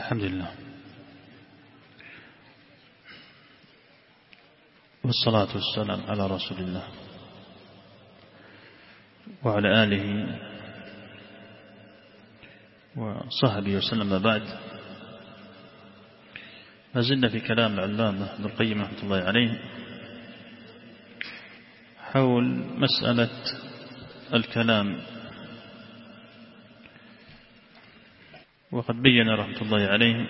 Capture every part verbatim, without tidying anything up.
الحمد لله والصلاة والسلام على رسول الله وعلى آله وصحبه وسلم. بعد، ما زلنا في كلام العلامة ابن القيم رحمة الله عليه حول مسألة الكلام، وقد بين رحمة الله عليه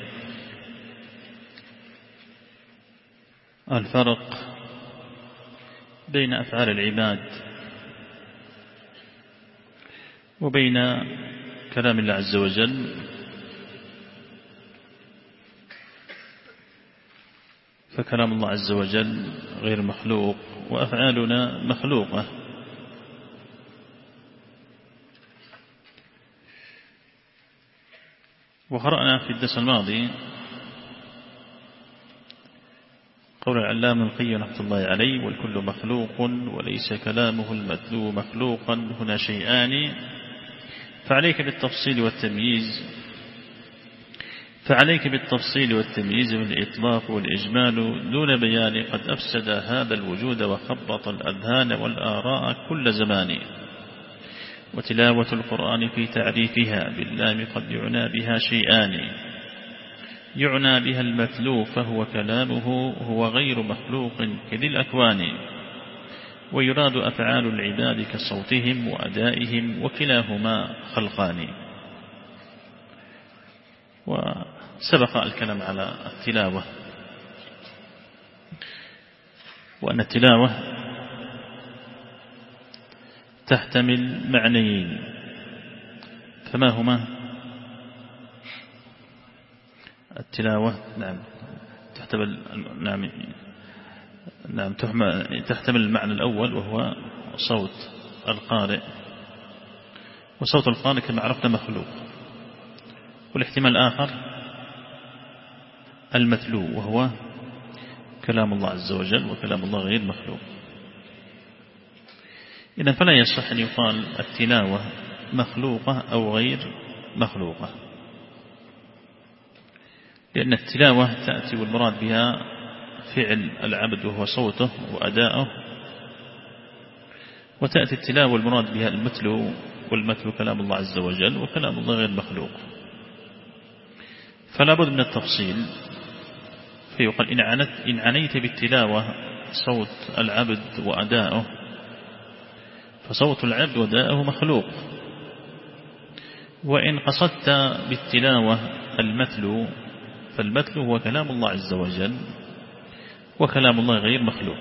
الفرق بين أفعال العباد وبين كلام الله عز وجل. فكلام الله عز وجل غير مخلوق وأفعالنا مخلوقة. وقرأنا في الدرس الماضي قول العلامة ابن القيم رحمة الله عليه: والكل مخلوق وليس كلامه المتلو مخلوقا، هنا شيئان، فعليك بالتفصيل والتمييز فعليك بالتفصيل والتمييز والإطلاق والإجمال دون بيان قد أفسد هذا الوجود وخبط الأذهان والآراء كل زمان. وتلاوة القرآن في تعريفها باللام قد يعنى بها شيئان: يعنى بها المتلو فهو كلامه، هو غير مخلوق كذي الأكوان، ويراد أفعال العباد كصوتهم وأدائهم، وكلاهما خلقان. وسبق الكلام على التلاوة، وأن التلاوة تحتمل معنيين، فما هما؟ التلاوة نعم تحتمل نعم نعم تحتمل المعنى الأول وهو صوت القارئ، وصوت القارئ كما عرفنا مخلوق. والاحتمال الآخر المتلو وهو كلام الله عز وجل، وكلام الله غير مخلوق. إذن فلا يصح أن يقال التلاوة مخلوقة أو غير مخلوقة، لأن التلاوة تأتي والمراد بها فعل العبد وهو صوته وأداؤه، وتأتي التلاوة والمراد بها المتلو، والمتلو كلام الله عز وجل، وكلام الله غير مخلوق. فلا بد من التفصيل، فيقال إن عنت إن عنيت بالتلاوة صوت العبد وأداؤه فصوت العبد وأداؤه مخلوق، وإن قصدت بالتلاوة المتلو فالمتلو هو كلام الله عز وجل، وكلام الله غير مخلوق.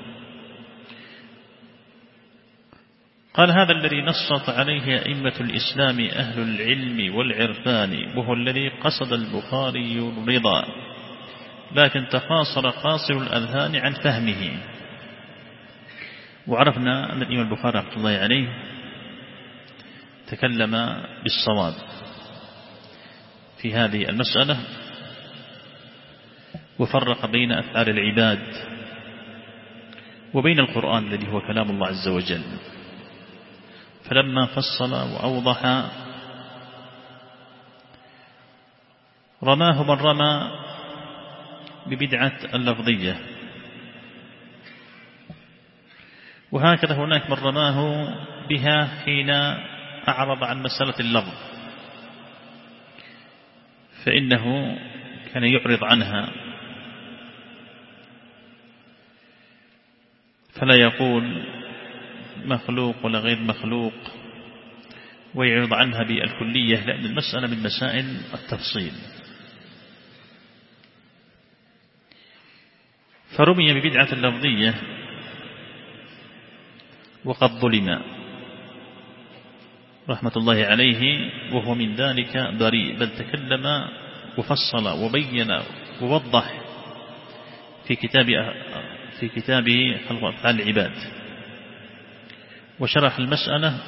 قال: هذا الذي نصت عليه أئمة الإسلام أهل العلم والعرفان، وهو الذي قصد البخاري الرضا، لكن تقاصر قاصر الأذهان عن فهمه. وعرفنا أن الإمام البخاري رحمة الله عليه تكلم بالصواب في هذه المسألة، وفرق بين أفعال العباد وبين القرآن الذي هو كلام الله عز وجل. فلما فصل وأوضح رماه من رمى ببدعة اللفظية، وهكذا هناك من رماه بها حين أعرض عن مسألة اللفظ، فإنه كان يعرض عنها، فلا يقول مخلوق ولا غير مخلوق ويعرض عنها بالكلية، لأن المسألة من مسائل التفصيل. فرمي ببدعة اللفظية وقد ظلم رحمة الله عليه، وهو من ذلك بريء، بل تكلم وفصل وبين ووضح في كتاب في كتابه خلق أفعال العباد، وشرح المسألة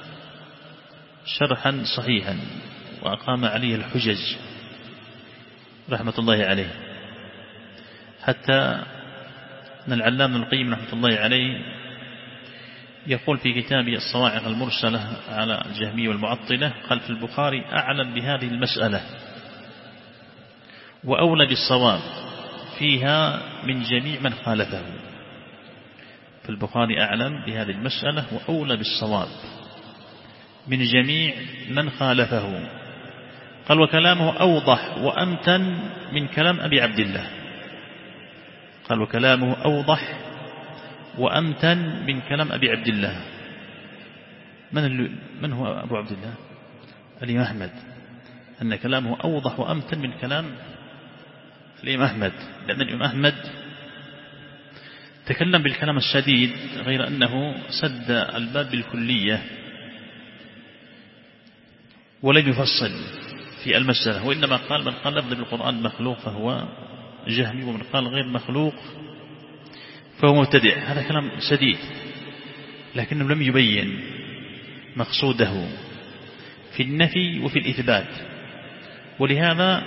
شرحا صحيحا، وأقام عليه الحجج رحمة الله عليه، حتى أن العلامة ابن القيم رحمة الله عليه يقول في كتابه الصواعق المرسلة على الجهمية والمعطلة، قال: في البخاري أعلم بهذه المسألة وأولى بالصواب فيها من جميع من خالفه. فالبخاري أعلم بهذه المسألة وأولى بالصواب من جميع من خالفه. قال وكلامه أوضح وأمتن من كلام أبي عبد الله. قال وكلامه أوضح وأمتن من كلام أبي عبد الله. من, من هو أبو عبد الله؟ الإمام أحمد. أن كلامه أوضح وأمتن من كلام الإمام أحمد، لأن الإمام أحمد تكلم بالكلام الشديد غير أنه سد الباب بالكلية ولم يفصل في المسألة، وإنما قال من قال لفظ بالقرآن مخلوق فهو جهمي، ومن قال غير مخلوق فهو مبتدع. هذا كلام شديد، لكنه لم يبين مقصوده في النفي وفي الإثبات. ولهذا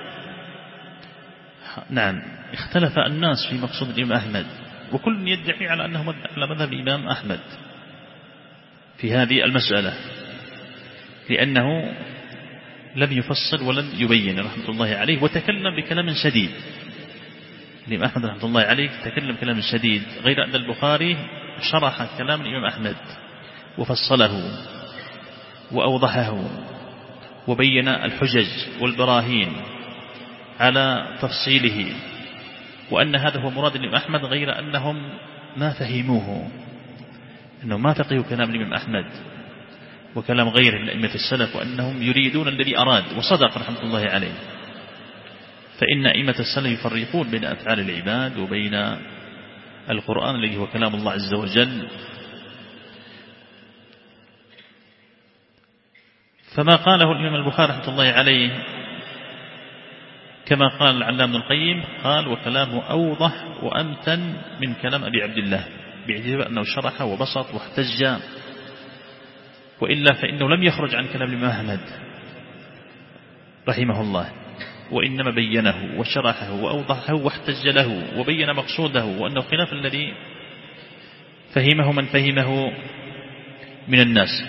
نعم اختلف الناس في مقصود الإمام أحمد، وكل يدعي على أنه على مذهب الإمام أحمد في هذه المسألة، لأنه لم يفصل ولم يبين رحمة الله عليه، وتكلم بكلام شديد. الإمام أحمد رحمة الله عليه تكلم كلام شديد، غير أن البخاري شرح كلام الإمام أحمد وفصله وأوضحه وبين الحجج والبراهين على تفصيله، وأن هذا هو مراد الإمام أحمد، غير أنهم ما فهموه، أنهم ما فقهوا كلام الإمام أحمد وكلام غيره من أئمة السلف، وأنهم يريدون الذي أراد، وصدق رحمة الله عليه. فإن أئمة السلف يفرقون بين أفعال العباد وبين القرآن الذي هو كلام الله عز وجل. فما قاله الإمام البخاري رحمة الله عليه كما قال العلامة ابن القيم، قال وكلامه أوضح وأمتن من كلام أبي عبد الله، باعتبار أنه شرح وبسط واحتج، وإلا فإنه لم يخرج عن كلام الإمام أحمد رحمه الله، وإنما بينه وشرحه وأوضحه واحتج له وبين مقصوده، وأنه خلاف الذي فهمه من فهمه من الناس.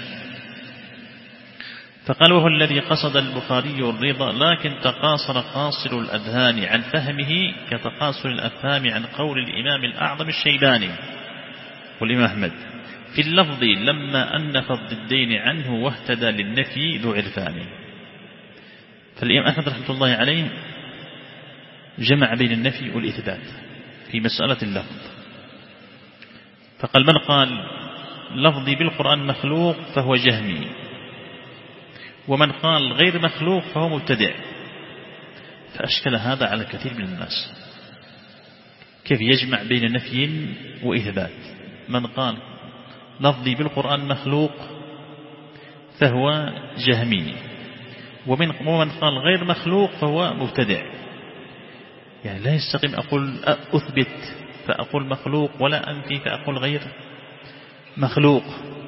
فقال وهو الذي قصد البخاري الرضا، لكن تقاصر قاصر الأذهان عن فهمه كتقاصر الأفهام عن قول الإمام الأعظم الشيباني والإمام أحمد في اللفظ لما أنف الضدين عنه واهتدى للنفي ذو عرفان. فالإمام أحمد رحمة الله عليه جمع بين النفي والإثبات في مسألة اللفظ، فقال من قال لفظي بالقرآن مخلوق فهو جهمي، ومن قال غير مخلوق فهو مبتدع. فأشكل هذا على كثير من الناس، كيف يجمع بين نفي وإثبات؟ من قال لفظي بالقرآن مخلوق فهو جهمي، ومن ومن قال غير مخلوق فهو مبتدع. يعني لا يستقيم أقول أثبت فأقول مخلوق، ولا أنفي فأقول غير مخلوق.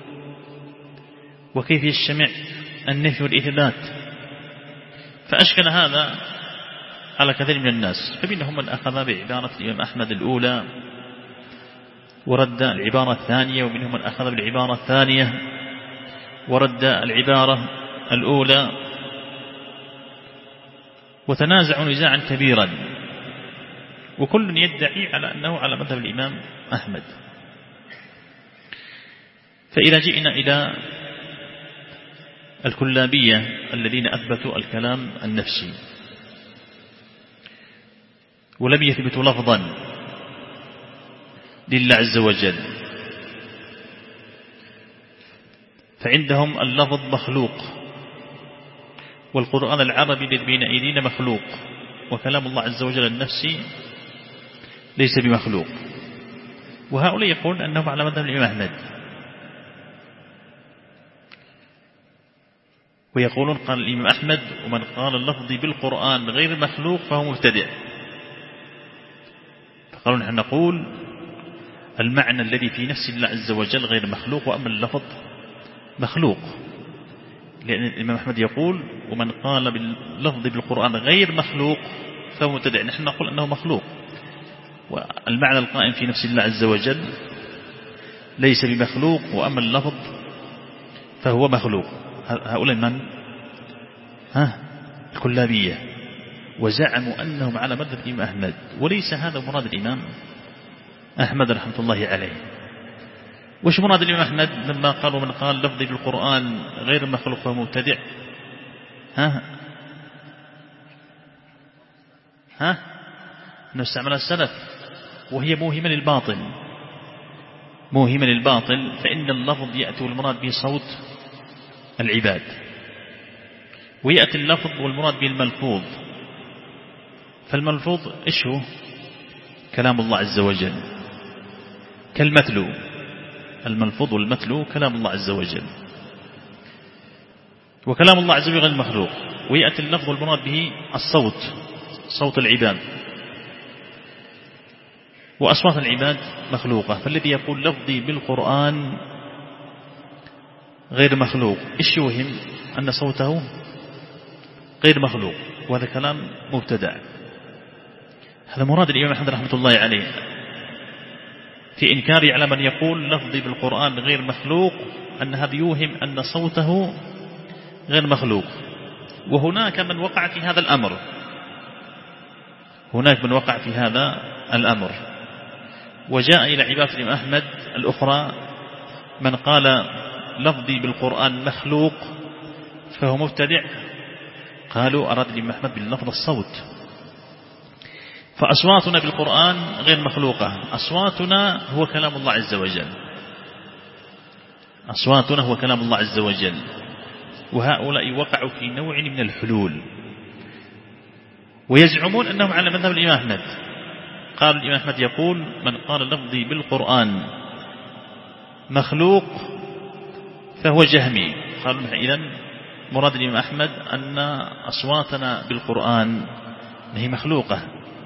وكيف يجتمع النفي والإثبات؟ فأشكل هذا على كثير من الناس، فمنهم من أخذ بعبارة الإمام أحمد الأولى ورد العبارة الثانية، ومنهم من أخذ بالعبارة الثانية ورد العبارة الأولى، وتنازعوا نزاعا كبيرا، وكل يدعي على أنه على مذهب الإمام أحمد. فإذا جئنا إلى الكلابية الذين أثبتوا الكلام النفسي ولم يثبتوا لفظا لله عز وجل، فعندهم اللفظ مخلوق، والقرآن العربي الذي بين أيدينا مخلوق، وكلام الله عز وجل النفسي ليس بمخلوق. وهؤلاء يقولون أنهم على مذهب الإمام أحمد، ويقولون قال الإمام أحمد ومن قال اللفظ بالقرآن غير مخلوق فهو مبتدع. فقالوا نحن نقول المعنى الذي في نفس الله عز وجل غير مخلوق، وأما اللفظ مخلوق، لأن الإمام أحمد يقول ومن قال باللفظ بالقرآن غير مخلوق فهو مبتدع. نحن نقول أنه مخلوق، والمعنى القائم في نفس الله عز وجل ليس بمخلوق، وأما اللفظ فهو مخلوق. هؤلاء من؟ ها الكلابية. وزعموا أنهم على مذهب الإمام أحمد، وليس هذا مراد الإمام أحمد رحمة الله عليه. وش مراد الإمام أحمد لما قالوا من قال لفظي بالقرآن غير مخلوق فهو مبتدع؟ ها ها نستعمل السلف، وهي موهمة للباطل، موهمة للباطل، فإن اللفظ يأتي والمراد به صوت العباد، ويأتي اللفظ والمراد به الملفوظ. فالملفوظ إيش هو؟ كلام الله عز وجل، كالمتلو. الملفوظ والمتلو كلام الله عز وجل، وكلام الله عز وجل غير مخلوق. ويأتي اللفظ والمراد به الصوت، صوت العباد، وأصوات العباد مخلوقة. فالذي يقول لفظي بالقرآن غير مخلوق إيش يوهم؟ أن صوته غير مخلوق، وهذا كلام مبتدع. هذا مراد الإمام أحمد رحمة الله عليه في إنكاره على من يقول لفظي بالقرآن غير مخلوق، أن هذا يوهم أن صوته غير مخلوق. وهناك من وقع في هذا الأمر، هناك من وقع في هذا الأمر وجاء إلى عبارة الإمام أحمد الأخرى من قال لفظي بالقرآن مخلوق فهو مبتدع. قالوا أراد الإمام أحمد باللفظ الصوت، فأصواتنا بالقرآن غير مخلوقة، أصواتنا هو كلام الله عز وجل، أصواتنا هو كلام الله عز وجل. وهؤلاء وقعوا في نوع من الحلول، ويزعمون أنهم على مذهب الإمام أحمد. قال الإمام أحمد يقول من قال لفظي بالقرآن مخلوق فهو جهمي. قالوا إذن مراد الإمام أحمد أن أصواتنا بالقرآن هي مخلوقة،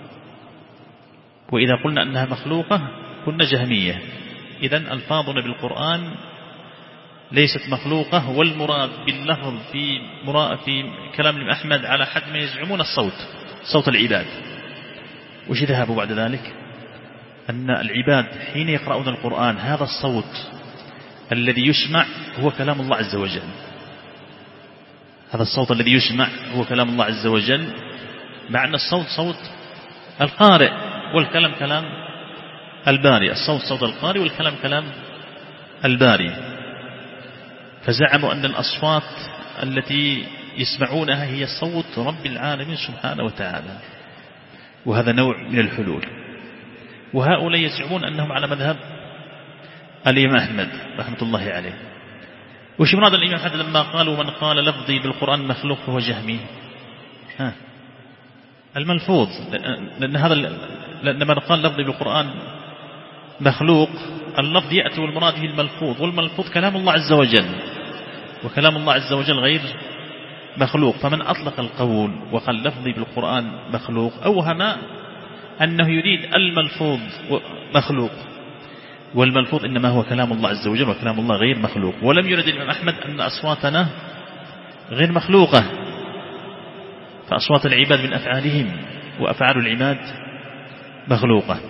وإذا قلنا أنها مخلوقة كنا جهمية. إذن ألفاظنا بالقرآن ليست مخلوقة، والمراد باللفظ في في كلام الإمام أحمد على حد ما يزعمون الصوت، صوت العباد. وش ذهبوا بعد ذلك؟ أن العباد حين يقرؤون القرآن هذا الصوت الذي يسمع هو كلام الله عز وجل، هذا الصوت الذي يسمع هو كلام الله عز وجل، مع أن الصوت صوت القارئ والكلام كلام الباري، الصوت صوت القارئ والكلام كلام الباري. فزعموا أن الأصوات التي يسمعونها هي صوت رب العالمين سبحانه وتعالى، وهذا نوع من الحلول. وهؤلاء يزعمون أنهم على مذهب الإمام أحمد رحمة الله عليه. وش مراد الإمام أحمد لما قالوا من قال لفظي بالقرآن مخلوق فهو جهمي؟ ها الملفوظ، لأن هذا لأن من قال لفظي بالقرآن مخلوق اللفظ يأتي والمراد به الملفوظ، والملفوظ كلام الله عز وجل، وكلام الله عز وجل غير مخلوق. فمن أطلق القول وقال لفظي بالقرآن مخلوق أوهم أنه يريد الملفوظ مخلوق، والملفوظ إنما هو كلام الله عز وجل، وكلام الله غير مخلوق. ولم يرد الإمام أحمد أن أصواتنا غير مخلوقة، فأصوات العباد من أفعالهم، وأفعال العباد مخلوقة.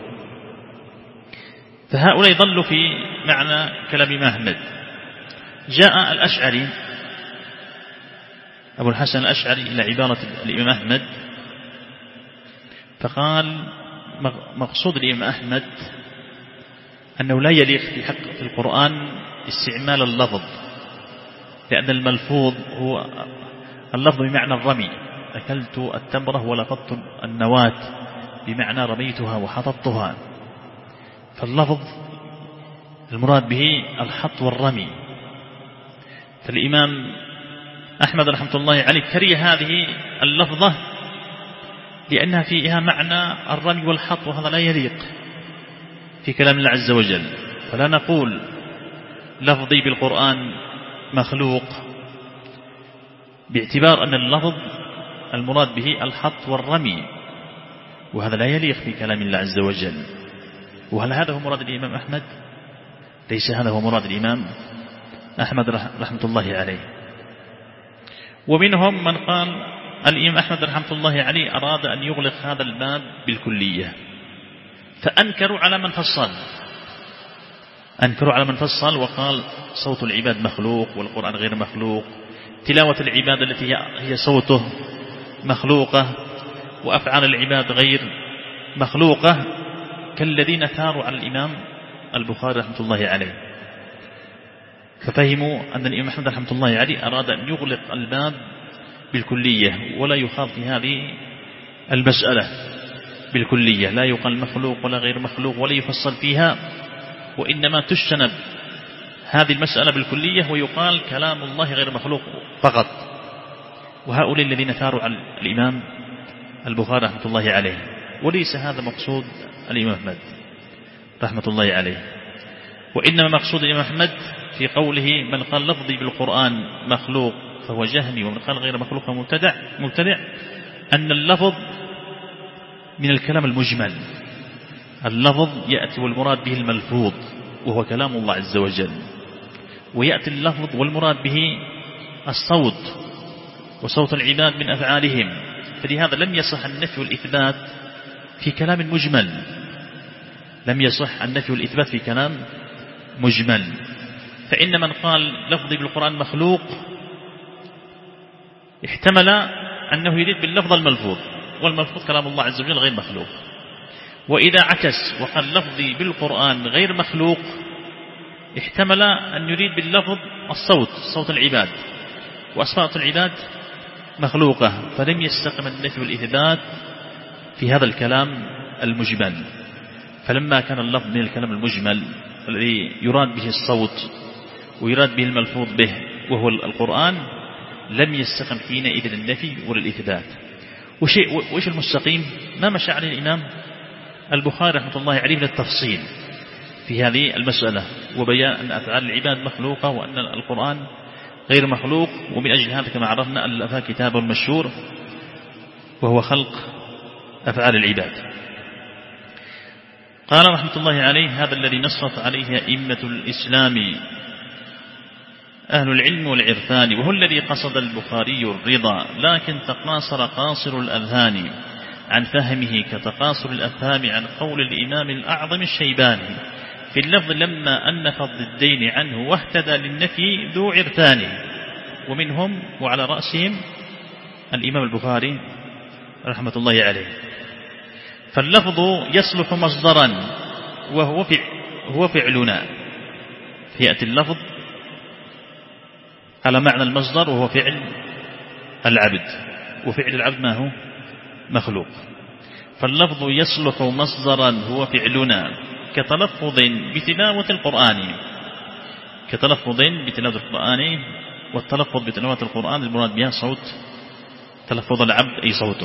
فهؤلاء ضلوا في معنى كلام الإمام أحمد. جاء الأشعري أبو الحسن الأشعري إلى عبارة الإمام أحمد فقال مقصود الإمام أحمد أنه لا يليق في حق في القرآن استعمال اللفظ، لأن الملفوظ هو اللفظ بمعنى الرمي، أكلت التمرة ولقطت النواة بمعنى رميتها وحططتها. فاللفظ المراد به الحط والرمي. فالإمام أحمد رحمة الله عليه كره هذه اللفظة لأنها فيها معنى الرمي والحط، وهذا لا يليق في كلام الله عز وجل. فلا نقول لفظي بالقرآن مخلوق باعتبار أن اللفظ المراد به الحط والرمي، وهذا لا يليق في كلام الله عز وجل. وهل هذا هو مراد الإمام أحمد؟ ليس هذا هو مراد الإمام أحمد رحمة الله عليه. ومنهم من قال الإمام أحمد رحمة الله عليه أراد أن يغلق هذا الباب بالكلية، فأنكروا على من فصل، أنكروا على من فصل وقال صوت العباد مخلوق والقرآن غير مخلوق، تلاوة العباد التي هي صوته مخلوقة، وأفعال العباد غير مخلوقة كالذين ثاروا على الإمام البخاري رحمة الله عليه، ففهموا أن الإمام أحمد رحمة الله عليه أراد أن يغلق الباب بالكلية ولا يخاض في هذه المسألة بالكلية، لا يقال مخلوق ولا غير مخلوق ولا يفصل فيها، وإنما تجتنب هذه المسألة بالكلية ويقال كلام الله غير مخلوق فقط. وهؤلاء الذين ثاروا على الإمام البخاري رحمة الله عليه، وليس هذا مقصود الإمام أحمد رحمة الله عليه، وإنما مقصود الإمام أحمد في قوله من قال لفظي بالقرآن مخلوق فهو جهمي ومن قال غير مخلوق فهو مبتدع مبتدع أن اللفظ من الكلام المجمل، اللفظ يأتي والمراد به الملفوظ وهو كلام الله عز وجل، ويأتي اللفظ والمراد به الصوت وصوت العباد من أفعالهم، فلهذا لم يصح النفي والإثبات في كلام مجمل، لم يصح النفي والإثبات في كلام مجمل. فإن من قال لفظي بالقرآن مخلوق احتمل أنه يريد باللفظ الملفوظ، والملفوظ كلام الله عز وجل غير مخلوق. وإذا عكس وقال لفظي بالقرآن غير مخلوق احتمل أن يريد باللفظ الصوت صوت العباد، وأصوات العباد مخلوقة، فلم يستقم النفي والإثبات في هذا الكلام المجمل. فلما كان اللفظ من الكلام المجمل الذي يراد به الصوت ويراد به الملفوظ به وهو القرآن، لم يستقم حينئذ النفي ولا الإثبات. وإيش المستقيم؟ ما مشى عليه الإمام البخاري رحمة الله عليه من التفصيل في هذه المسألة، وبيان أن أفعال العباد مخلوقة وأن القرآن غير مخلوق. ومن أجل هذا كما عرفنا ألف كتاب مشهور وهو خلق أفعال العباد. قال رحمة الله عليه هذا الذي نصت عليه أئمة الإسلام أهل العلم والعرفان، وهو الذي قصد البخاري الرضا، لكن تقاصر قاصر الأذهان عن فهمه كتقاصر الأفهام عن قول الإمام الأعظم الشيباني في اللفظ لما أنف الضدين عنه واهتدى للنفي ذو عرفان، ومنهم وعلى رأسهم الإمام البخاري رحمة الله عليه. فاللفظ يصلح مصدرا وهو هو فعلنا، فيأتي اللفظ على معنى المصدر وهو فعل العبد، وفعل العبد ما هو مخلوق. فاللفظ يصلح مصدرا هو فعلنا كتلفظ بتلاوة القرآن، كتلفظ بتلاوة القرآن، والتلفظ بتلاوة القرآن المراد بها صوت تلفظ العبد أي صوته.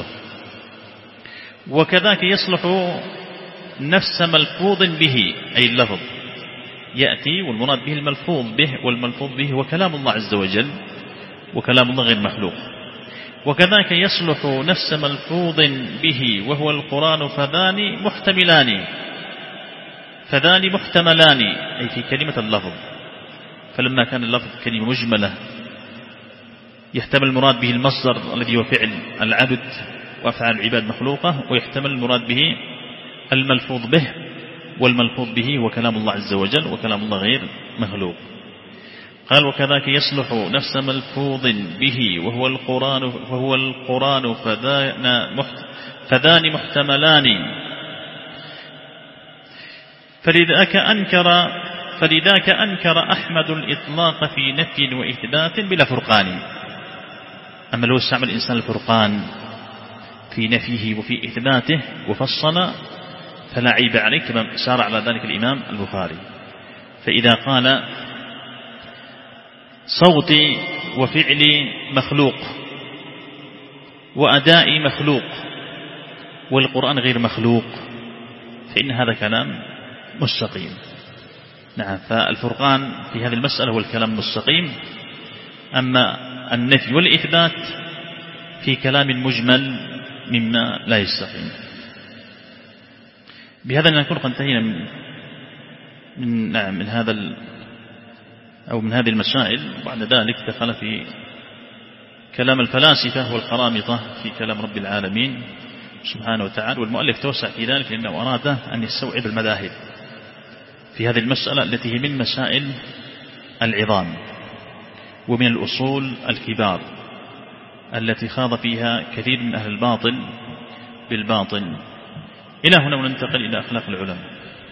وكذاك يصلح نفس ملفوظ به أي اللفظ، يأتي والمراد به الملفوظ به، والملفوظ به هو كلام الله عز وجل، وكلام الله غير مخلوق. وكذاك يصلح نفس ملفوظ به وهو القرآن فذان محتملان، فذان محتملان أي في كلمة اللفظ. فلما كان اللفظ كلمة مجملة يحتمل المراد به المصدر الذي هو فعل العبد وأفعال العباد مخلوقة، ويحتمل المراد به الملفوظ به، والملفوظ به هو كلام الله عز وجل وكلام الله غير مخلوق. قال وكذاك يصلح نفس ملفوظ به وهو القرآن وهو القرآن فذان محت فذان محتملان، فلذاك أنكر فلذاك أنكر أحمد الإطلاق في نفي وإثبات بلا فرقان. أما لو استعمل الإنسان الفرقان في نفيه وفي إثباته وفصل فلا عيب عليه، كما سار على ذلك الإمام البخاري. فإذا قال صوتي وفعلي مخلوق وأدائي مخلوق والقرآن غير مخلوق، فإن هذا كلام مستقيم. نعم، فالفرقان في هذه المسألة هو الكلام المستقيم. أما النفي والإثبات في كلام مجمل مما لا يستقيم. بهذا نكون قد انتهينا من من, نعم من هذا ال أو من هذه المسائل. بعد ذلك دخل في كلام الفلاسفة والقرامطة في كلام رب العالمين سبحانه وتعالى، والمؤلف توسع في ذلك لأنه أراد أن يستوعب المذاهب في هذه المسألة التي هي من مسائل العظام ومن الأصول الكبار التي خاض فيها كثير من أهل الباطل بالباطن. إلى هنا وننتقل إلى أخلاق العلماء.